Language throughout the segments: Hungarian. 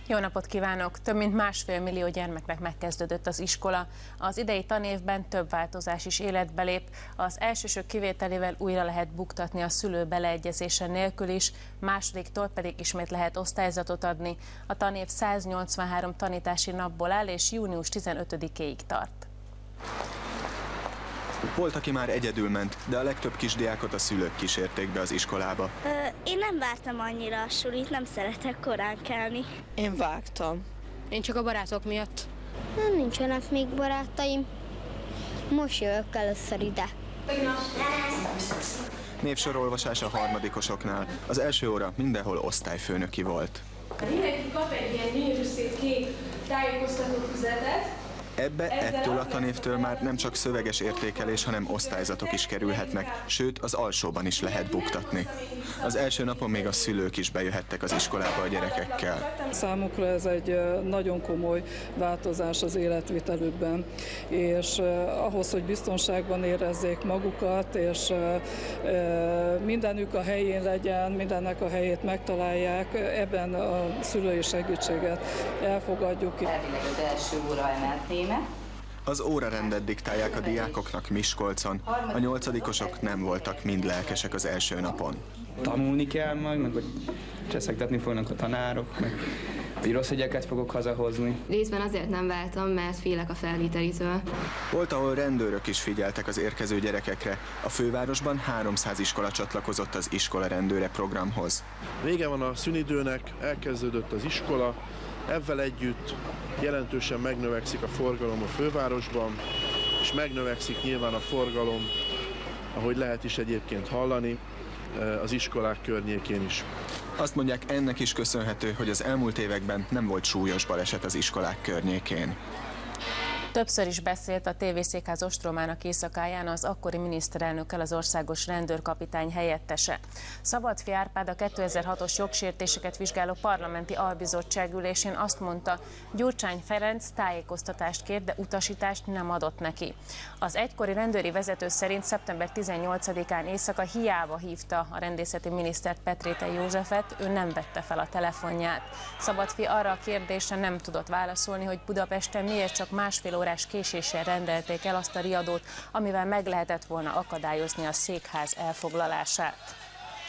Jó napot kívánok! Több mint 1,5 millió gyermeknek megkezdődött az iskola. Az idei tanévben több változás is életbe lép. Az elsősök kivételével újra lehet buktatni a szülő beleegyezése nélkül is, másodiktól pedig ismét lehet osztályzatot adni. A tanév 183 tanítási napból áll és június 15-éig tart. Volt, aki már egyedül ment, de a legtöbb kisdiákot a szülők kísérték be az iskolába. Én nem vártam annyira a sulit, nem szeretek korán kelni. Én vágtam. Én csak a barátok miatt. Nincsenek még barátaim. Most jövök először ide. Névsorolvasás a harmadikosoknál. Az első óra mindenhol osztályfőnöki volt. Mindenki kap egy ilyen gyönyörű szép kék tájékoztató füzetet. Ebbe ettől a tanévtől már nem csak szöveges értékelés, hanem osztályzatok is kerülhetnek, sőt az alsóban is lehet buktatni. Az első napon még a szülők is bejöhettek az iskolába a gyerekekkel. Számukra ez egy nagyon komoly változás az életvitelükben, és ahhoz, hogy biztonságban érezzék magukat, és mindenük a helyén legyen, mindennek a helyét megtalálják, ebben a szülői segítséget elfogadjuk. Elvileg az első óra emelt német. Az órarendet diktálják a diákoknak Miskolcon. A nyolcadikosok nem voltak mind lelkesek az első napon. Tanulni kell majd, meg hogy cseszegtetni fognak a tanárok, meg hogy rossz jegyeket fogok hazahozni. Részben azért nem váltam, mert félek a felvételitől. Volt, ahol rendőrök is figyeltek az érkező gyerekekre. A fővárosban 300 iskola csatlakozott az iskola rendőre programhoz. Vége van a szünidőnek, elkezdődött az iskola, ezzel együtt jelentősen megnövekszik a forgalom a fővárosban, és megnövekszik nyilván a forgalom, ahogy lehet is egyébként hallani, az iskolák környékén is. Azt mondják, ennek is köszönhető, hogy az elmúlt években nem volt súlyos baleset az iskolák környékén. Többször is beszélt a tévészékház ostromának éjszakáján az akkori miniszterelnökkel az országos rendőrkapitány helyettese. Szabadfi Árpád a 2006-os jogsértéseket vizsgáló parlamenti albizottság ülésén azt mondta, Gyurcsány Ferenc tájékoztatást kért, de utasítást nem adott neki. Az egykori rendőri vezető szerint szeptember 18-án éjszaka hiába hívta a rendészeti minisztert Petrétely Józsefet, ő nem vette fel a telefonját. Szabadfi arra a kérdésre nem tudott válaszolni, hogy Budapesten miért csak másfél órás késéssel rendelték el azt a riadót, amivel meg lehetett volna akadályozni a székház elfoglalását.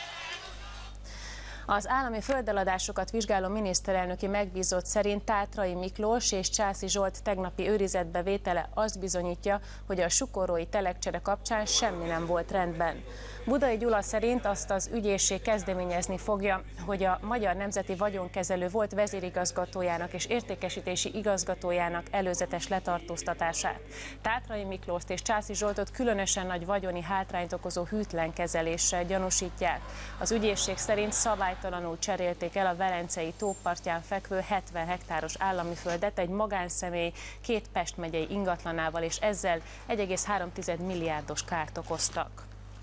Az állami földeladásokat vizsgáló miniszterelnöki megbízott szerint Tátrai Miklós és Császi Zsolt tegnapi őrizetbevétele azt bizonyítja, hogy a sukorói telekcsere kapcsán semmi nem volt rendben. Budai Gyula szerint azt az ügyészség kezdeményezni fogja, hogy a Magyar Nemzeti Vagyonkezelő volt vezérigazgatójának és értékesítési igazgatójának előzetes letartóztatását. Tátrai Miklóst és Császi Zsoltot különösen nagy vagyoni hátrányt okozó hűtlen kezeléssel gyanúsítják. Az ügyészség szerint szabálytalanul cserélték el a Velencei tó partján fekvő 70 hektáros állami földet egy magánszemély 2 Pest megyei ingatlanával, és ezzel 1,3 milliárdos kárt okoztak.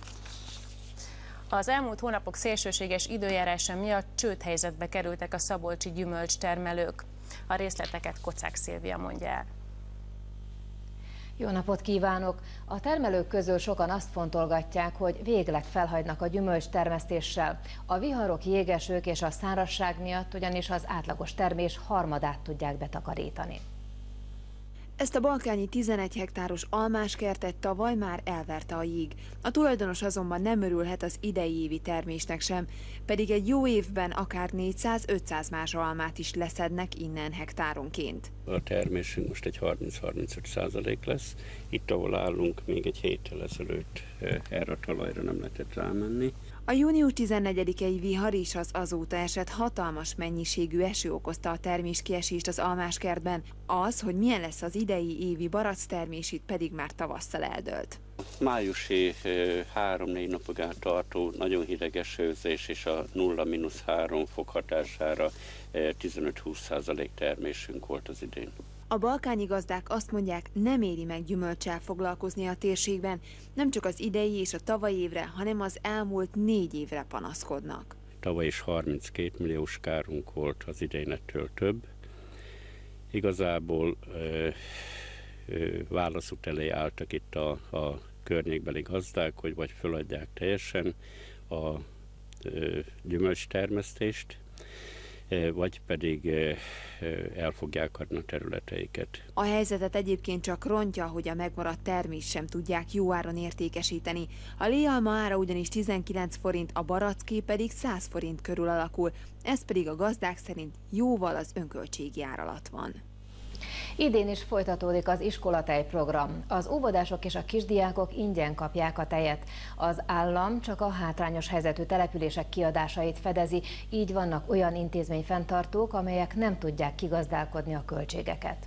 Az elmúlt hónapok szélsőséges időjárása miatt csődhelyzetbe kerültek a szabolcsi gyümölcstermelők. A részleteket Kocák Szilvia mondja el. Jó napot kívánok! A termelők közül sokan azt fontolgatják, hogy végleg felhagynak a gyümölcstermesztéssel. A viharok, jégesők és a szárazság miatt ugyanis az átlagos termés harmadát tudják betakarítani. Ezt a balkányi 11 hektáros almáskertet tavaly már elverte a jég. A tulajdonos azonban nem örülhet az idei évi termésnek sem, pedig egy jó évben akár 400-500 más almát is leszednek innen hektáronként. A termésünk most egy 30-35% lesz. Itt, ahol állunk, még egy héttel ezelőtt erre a talajra nem lehetett rámenni. A június 14-i vihar és az azóta esett hatalmas mennyiségű eső okozta a terméskiesést az almáskertben. Az, hogy milyen lesz az idei évi barack itt pedig már tavasszal eldőlt. Májusi 3-4 napig át tartó nagyon hideg esőzés és a 0-3 fok hatására 15-20% termésünk volt az idén. A balkányi gazdák azt mondják, nem éri meg gyümölccsel foglalkozni a térségben, nem csak az idei és a tavalyi évre, hanem az elmúlt 4 évre panaszkodnak. Tavaly is 32 milliós kárunk volt, az idén ettől több. Igazából válaszút elé álltak itt a környékbeli gazdák, hogy vagy föladják teljesen a gyümölcstermesztést, vagy pedig el fogják adni a területeiket. A helyzetet egyébként csak rontja, hogy a megmaradt termést sem tudják jó áron értékesíteni. A léalma ára ugyanis 19 forint, a baracké pedig 100 forint körül alakul, ez pedig a gazdák szerint jóval az önköltségi ár alatt van. Idén is folytatódik az iskolatejprogram. Az óvodások és a kisdiákok ingyen kapják a tejet. Az állam csak a hátrányos helyzetű települések kiadásait fedezi, így vannak olyan intézményfenntartók, amelyek nem tudják kigazdálkodni a költségeket.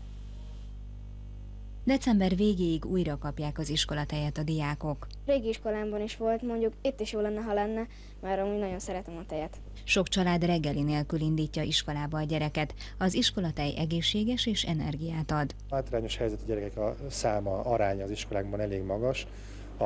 December végéig újra kapják az iskolatejet a diákok. Régi iskolámban is volt, mondjuk itt is jó lenne, ha lenne, mert amúgy nagyon szeretem a tejet. Sok család reggeli nélkül indítja iskolába a gyereket. Az iskolatej egészséges és energiát ad. A hátrányos helyzetű gyerekek a száma, aránya az iskolákban elég magas. A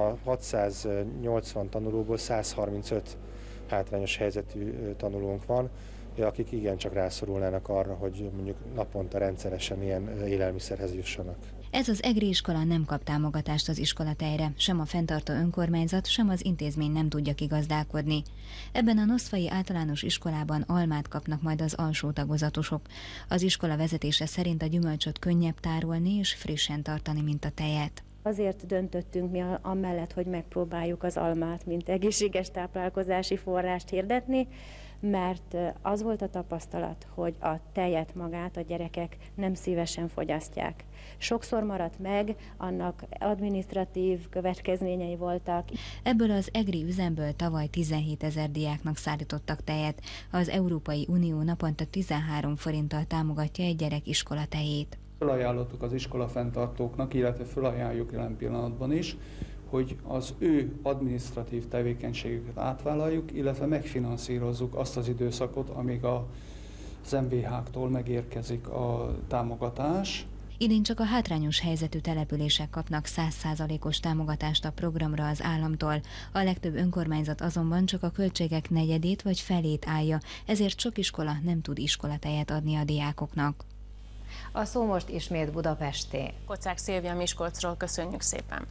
680 tanulóból 135 hátrányos helyzetű tanulónk van, akik igencsak rászorulnának arra, hogy mondjuk naponta rendszeresen ilyen élelmiszerhez jussanak. Ez az egri iskola nem kap támogatást az iskolatejre, sem a fenntartó önkormányzat, sem az intézmény nem tudja kigazdálkodni. Ebben a Noszfai általános iskolában almát kapnak majd az alsó tagozatosok. Az iskola vezetése szerint a gyümölcsöt könnyebb tárolni és frissen tartani, mint a tejet. Azért döntöttünk mi amellett, hogy megpróbáljuk az almát, mint egészséges táplálkozási forrást hirdetni, mert az volt a tapasztalat, hogy a tejet magát a gyerekek nem szívesen fogyasztják. Sokszor maradt meg, annak adminisztratív következményei voltak. Ebből az egri üzemből tavaly 17 000 diáknak szállítottak tejet. Az Európai Unió naponta 13 forinttal támogatja egy gyerek iskolatejét. Felajánlottuk az iskolafenntartóknak, illetve felajánljuk jelen pillanatban is, hogy az ő adminisztratív tevékenységüket átvállaljuk, illetve megfinanszírozzuk azt az időszakot, amíg az MVH-któl megérkezik a támogatás. Idén csak a hátrányos helyzetű települések kapnak 100%-os támogatást a programra az államtól. A legtöbb önkormányzat azonban csak a költségek negyedét vagy felét állja, ezért sok iskola nem tud iskolatejet adni a diákoknak. A szó most ismét Budapesté. Kocák Szilvia Miskolcról, köszönjük szépen.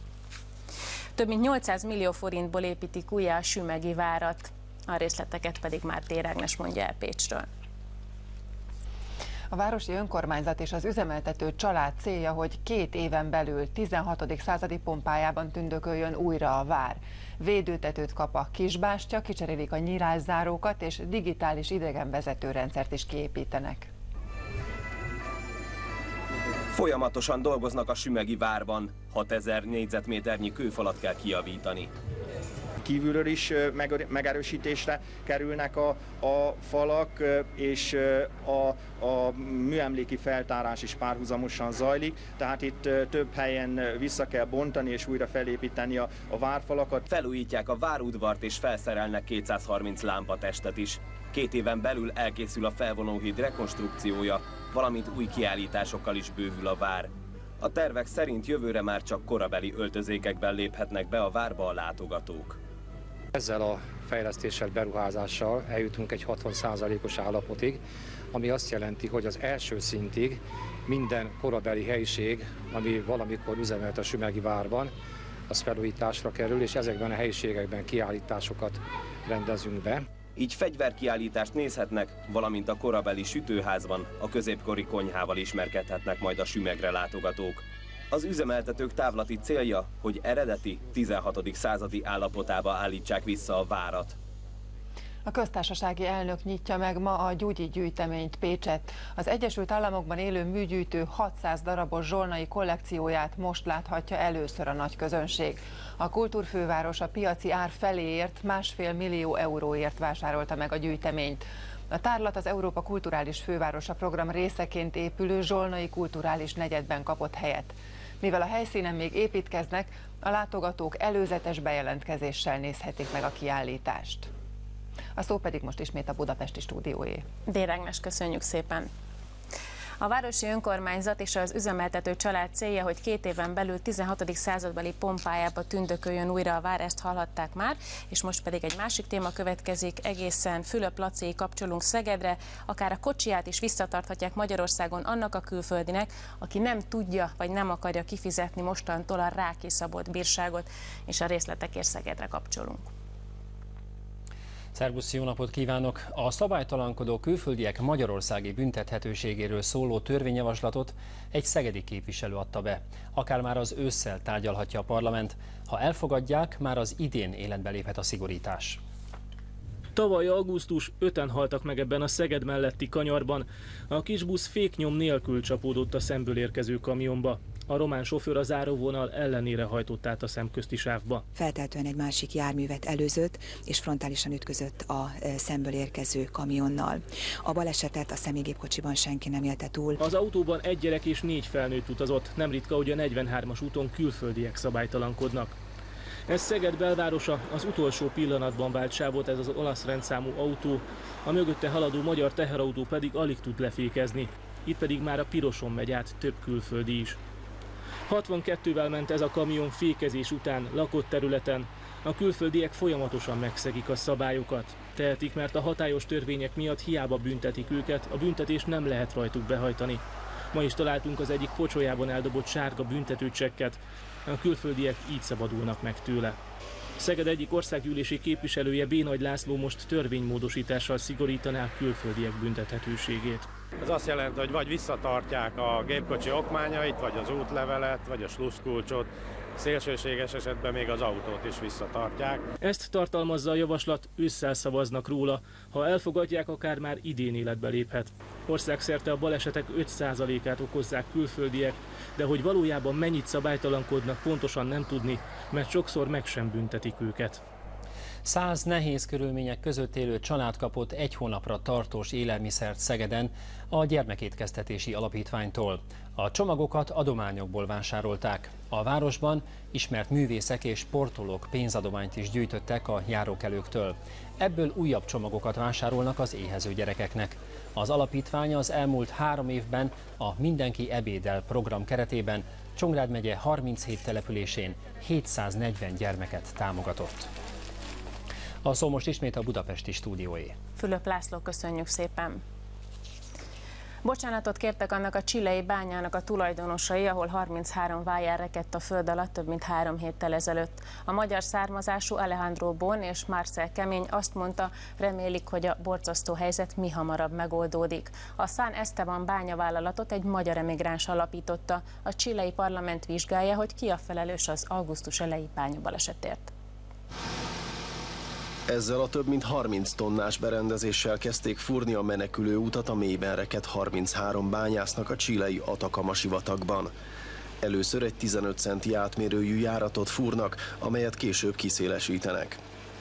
Több mint 800 millió forintból építik újjá a sümegi várat. A részleteket pedig Mártér Ágnes mondja el Pécsről. A városi önkormányzat és az üzemeltető család célja, hogy 2 éven belül 16. századi pompájában tündököljön újra a vár. Védőtetőt kap a kisbástya, kicserélik a nyílászárókat és digitális idegenvezetőrendszert is kiépítenek. Folyamatosan dolgoznak a sümegi várban, 6000 négyzetméternyi kőfalat kell kijavítani. Kívülről is megerősítésre kerülnek a falak, és a műemléki feltárás is párhuzamosan zajlik, tehát itt több helyen vissza kell bontani és újra felépíteni a várfalakat. Felújítják a várudvart és felszerelnek 230 lámpatestet is. 2 éven belül elkészül a felvonóhíd rekonstrukciója, valamint új kiállításokkal is bővül a vár. A tervek szerint jövőre már csak korabeli öltözékekben léphetnek be a várba a látogatók. Ezzel a fejlesztéssel, beruházással eljutunk egy 60%-os állapotig, ami azt jelenti, hogy az első szintig minden korabeli helyiség, ami valamikor üzemelt a sümegi várban, az felújításra kerül, és ezekben a helyiségekben kiállításokat rendezünk be. Így fegyverkiállítást nézhetnek, valamint a korabeli sütőházban, a középkori konyhával ismerkedhetnek majd a sümegre látogatók. Az üzemeltetők távlati célja, hogy eredeti 16. századi állapotába állítsák vissza a várat. A köztársasági elnök nyitja meg ma a Gyugyi gyűjteményt Pécset. Az Egyesült Államokban élő műgyűjtő 600 darabos zsolnai kollekcióját most láthatja először a nagy közönség. A kultúrfőváros a piaci ár feléért, 1,5 millió euróért vásárolta meg a gyűjteményt. A tárlat az Európa Kulturális Fővárosa program részeként épülő zsolnai kulturális negyedben kapott helyet. Mivel a helyszínen még építkeznek, a látogatók előzetes bejelentkezéssel nézhetik meg a kiállítást. A szó pedig most ismét a budapesti stúdióé. Dér Ágnes, köszönjük szépen. A városi önkormányzat és az üzemeltető család célja, hogy 2 éven belül 16. századbeli pompájába tündököljön újra a vár, ezt hallhatták már, és most pedig egy másik téma következik, egészen Fülöp-Lacéig kapcsolunk Szegedre, akár a kocsiját is visszatarthatják Magyarországon annak a külföldinek, aki nem tudja vagy nem akarja kifizetni mostantól a rá kiszabott bírságot, és a részletekért Szegedre kapcsolunk. Szervusz, jó napot kívánok! A szabálytalankodó külföldiek magyarországi büntethetőségéről szóló törvényjavaslatot egy szegedi képviselő adta be. Akár már az ősszel tárgyalhatja a parlament. Ha elfogadják, már az idén életbe léphet a szigorítás. Tavaly augusztus 5-en haltak meg ebben a Szeged melletti kanyarban. A kisbusz féknyom nélkül csapódott a szemből érkező kamionba. A román sofőr a záróvonal ellenére hajtott át a szemközti sávba. Feltehetően egy másik járművet előzött, és frontálisan ütközött a szemből érkező kamionnal. A balesetet a személygépkocsiban senki nem élte túl. Az autóban egy gyerek és 4 felnőtt utazott. Nem ritka, hogy a 43-as úton külföldiek szabálytalankodnak. Ez Szeged belvárosa, az utolsó pillanatban vált sávot ez az olasz rendszámú autó, a mögötte haladó magyar teherautó pedig alig tud lefékezni. Itt pedig már a piroson megy át több külföldi is. 62-vel ment ez a kamion fékezés után lakott területen. A külföldiek folyamatosan megszegik a szabályokat. Tehetik, mert a hatályos törvények miatt hiába büntetik őket, a büntetést nem lehet rajtuk behajtani. Ma is találtunk az egyik pocsolyában eldobott sárga büntetőcsekket. A külföldiek így szabadulnak meg tőle. Szeged egyik országgyűlési képviselője B. Nagy László most törvénymódosítással szigorítaná a külföldiek büntethetőségét. Ez azt jelenti, hogy vagy visszatartják a gépkocsi okmányait, vagy az útlevelet, vagy a sluszkulcsot, szélsőséges esetben még az autót is visszatartják. Ezt tartalmazza a javaslat, ősszel szavaznak róla. Ha elfogadják, akár már idén életbe léphet. Országszerte a balesetek 5%-át okozzák külföldiek, de hogy valójában mennyit szabálytalankodnak, pontosan nem tudni, mert sokszor meg sem büntetik őket. 100 nehéz körülmények között élő család kapott 1 hónapra tartós élelmiszert Szegeden a Gyermekétkeztetési Alapítványtól. A csomagokat adományokból vásárolták. A városban ismert művészek és sportolók pénzadományt is gyűjtöttek a járókelőktől. Ebből újabb csomagokat vásárolnak az éhező gyerekeknek. Az alapítvány az elmúlt 3 évben a Mindenki ebédel program keretében Csongrád megye 37 településén 740 gyermeket támogatott. A szó most ismét a budapesti stúdióé. Fülöp László, köszönjük szépen! Bocsánatot kértek annak a chilei bányának a tulajdonosai, ahol 33 vájár rekedt a föld alatt több mint 3 héttel ezelőtt. A magyar származású Alejandro Bon és Marcel Kemény azt mondta, remélik, hogy a borzasztó helyzet mihamarabb megoldódik. A San Esteban bányavállalatot egy magyar emigráns alapította. A chilei parlament vizsgálja, hogy ki a felelős az augusztus elejé bányabalesetért. Ezzel a több mint 30 tonnás berendezéssel kezdték fúrni a menekülő utat a mélyben rekedt 33 bányásznak a chilei Atacama sivatagban. Először egy 15 centi átmérőjű járatot fúrnak, amelyet később kiszélesítenek.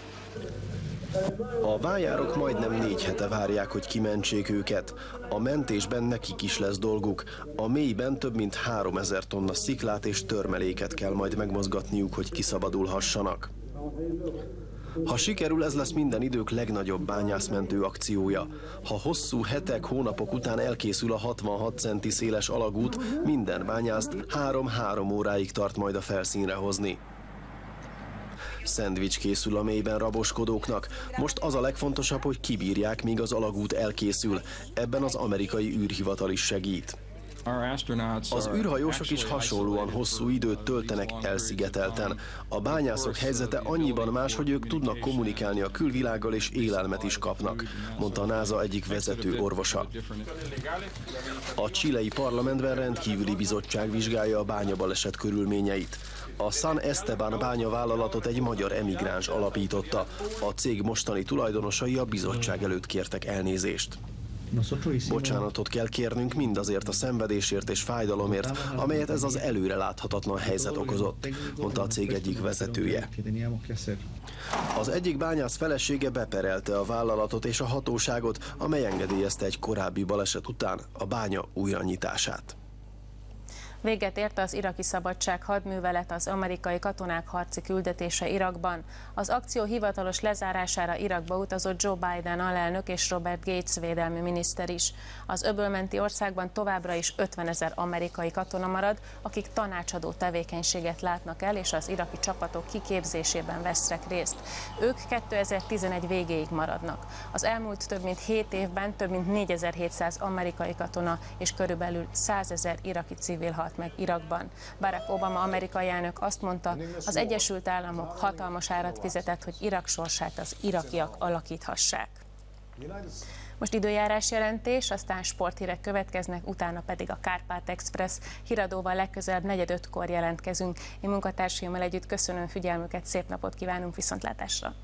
A vájárok majdnem 4 hete várják, hogy kimentsék őket. A mentésben nekik is lesz dolguk. A mélyben több mint 3000 tonna sziklát és törmeléket kell majd megmozgatniuk, hogy kiszabadulhassanak. Ha sikerül, ez lesz minden idők legnagyobb bányászmentő akciója. Ha hosszú hetek, hónapok után elkészül a 66 centi széles alagút, minden bányászt 3-3 óráig tart majd a felszínre hozni. Szendvics készül a mélyben raboskodóknak. Most az a legfontosabb, hogy kibírják, míg az alagút elkészül. Ebben az amerikai űrhivatal is segít. Az űrhajósok is hasonlóan hosszú időt töltenek elszigetelten. A bányászok helyzete annyiban más, hogy ők tudnak kommunikálni a külvilággal és élelmet is kapnak, mondta a NASA egyik vezető orvosa. A chilei parlamentben rendkívüli bizottság vizsgálja a bányabaleset körülményeit. A San Esteban bányavállalatot egy magyar emigráns alapította. A cég mostani tulajdonosai a bizottság előtt kértek elnézést. Bocsánatot kell kérnünk mindazért a szenvedésért és fájdalomért, amelyet ez az előreláthatatlan helyzet okozott, mondta a cég egyik vezetője. Az egyik bányász felesége beperelte a vállalatot és a hatóságot, amely engedélyezte egy korábbi baleset után a bánya újranyitását. Véget ért az iraki szabadság hadművelet, az amerikai katonák harci küldetése Irakban. Az akció hivatalos lezárására Irakba utazott Joe Biden alelnök és Robert Gates védelmi miniszter is. Az öbölmenti országban továbbra is 50 000 amerikai katona marad, akik tanácsadó tevékenységet látnak el, és az iraki csapatok kiképzésében vesznek részt. Ők 2011 végéig maradnak. Az elmúlt több mint 7 évben több mint 4700 amerikai katona és körülbelül 100 000 iraki civil halt szólalt meg Irakban. Barack Obama amerikai elnök azt mondta, az Egyesült Államok hatalmas árat fizetett, hogy Irak sorsát az irakiak alakíthassák. Most időjárás jelentés, aztán sporthírek következnek, utána pedig a Kárpát Express híradóval legközelebb 4:45-kor jelentkezünk. Én munkatársaimmal együtt köszönöm figyelmüket, szép napot kívánunk, viszontlátásra!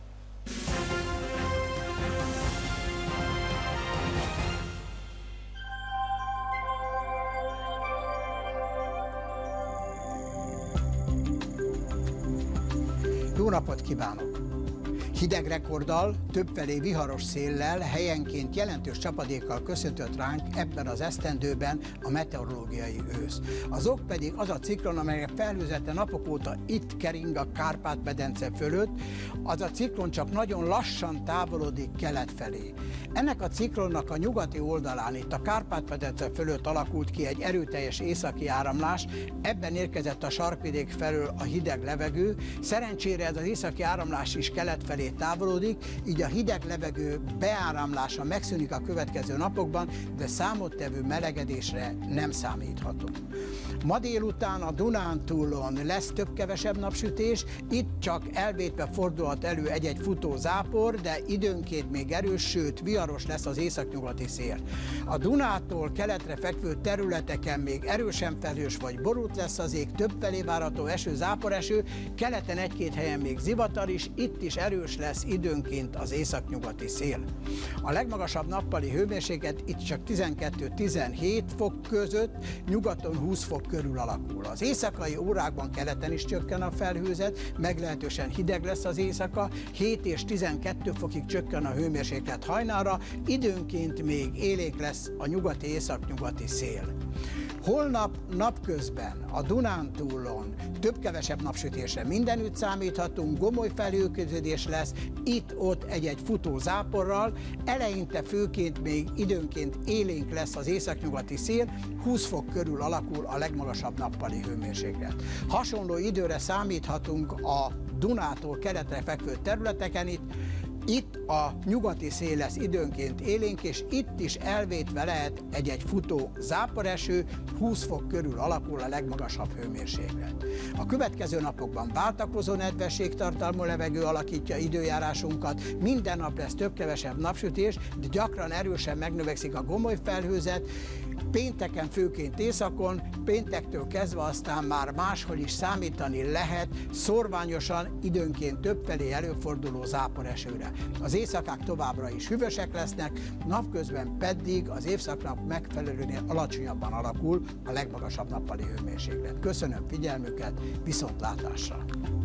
Jó napot kívánok! Hideg rekorddal, többfelé viharos széllel, helyenként jelentős csapadékkal köszöntött ránk ebben az esztendőben a meteorológiai ősz. Az ok pedig az a ciklon, amelyek felhőzete napok óta itt kering a Kárpát-medence fölött. Az a ciklon csak nagyon lassan távolodik kelet felé. Ennek a ciklonnak a nyugati oldalán, itt a Kárpát-medence fölött alakult ki egy erőteljes északi áramlás, ebben érkezett a sarkvidék felől a hideg levegő. Szerencsére ez az északi áramlás is kelet felé távolodik, így a hideg levegő beáramlása megszűnik a következő napokban, de számottevő melegedésre nem számíthatunk. Ma délután a Dunántúlon lesz több-kevesebb napsütés, itt csak elvétve fordulhat elő egy-egy futó zápor, de időnként még erős, sőt viharos lesz az északnyugati szél. A Dunától keletre fekvő területeken még erősen felhős vagy borult lesz az ég, többfelé várható eső, záporeső, keleten egy-két helyen még zivatar is, itt is erős lesz időnként az északnyugati szél. A legmagasabb nappali hőmérséklet itt csak 12-17 fok között, nyugaton 20 fok körül alakul. Az éjszakai órákban keleten is csökken a felhőzet, meglehetősen hideg lesz az éjszaka, 7 és 12 fokig csökken a hőmérséklet hajnalra, időnként még élénk lesz a nyugati-északnyugati szél. Holnap napközben a Dunántúlon több-kevesebb napsütésre mindenütt számíthatunk, gomoly felhőköződés lesz, itt-ott egy-egy futó záporral, eleinte főként még időnként élénk lesz az északnyugati szél, 20 fok körül alakul a legmagasabb nappali hőmérséklet. Hasonló időre számíthatunk a Dunától keletre fekvő területeken itt a nyugati szél lesz időnként élénk, és itt is elvétve lehet egy-egy futó záporeső, 20 fok körül alakul a legmagasabb hőmérséklet. A következő napokban váltakozó nedvességtartalmú levegő alakítja időjárásunkat, minden nap lesz több-kevesebb napsütés, de gyakran erősen megnövekszik a gomoly felhőzet, pénteken főként északon, péntektől kezdve aztán már máshol is számítani lehet szorványosan, időnként többfelé előforduló záporesőre. Az éjszakák továbbra is hűvösek lesznek, napközben pedig az évszaknak megfelelően alacsonyabban alakul a legmagasabb nappali hőmérséklet. Köszönöm figyelmüket, viszontlátásra!